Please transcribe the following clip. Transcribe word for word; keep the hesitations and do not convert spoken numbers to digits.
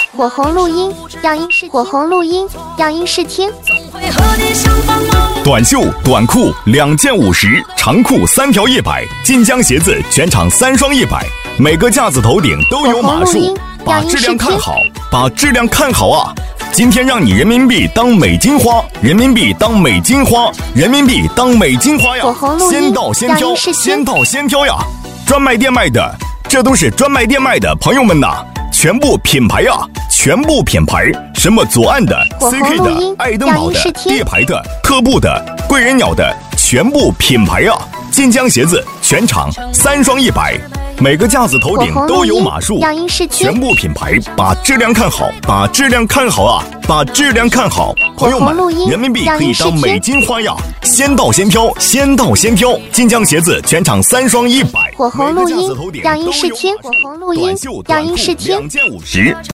火红录音，让音视火红录音，让音视听。 短袖、短裤两件五十，长裤三条一百，晋江鞋子全场三双一百，每个架子头顶都有码数，把质量看好，把质量看好啊！今天让你人民币当美金花，人民币当美金花，人民币当美金花呀！先到先挑，先到先挑呀！专卖店卖的，这都是专卖店卖的，朋友们呐，全部品牌呀，全部品牌，什么左岸的、C K 的、爱登堡的、猎牌的、特步的、贵人鸟的，全部品牌啊！晋江鞋子全场三双一百。每个架子头顶都有码数，全部品牌，把质量看好，把质量看好啊，把质量看好，朋友们，人民币可以当美金花呀！先到先挑，先到先挑，晋江鞋子全场三双一百， 火红录音，让音视听，火红录音，让音视听， 两件五十。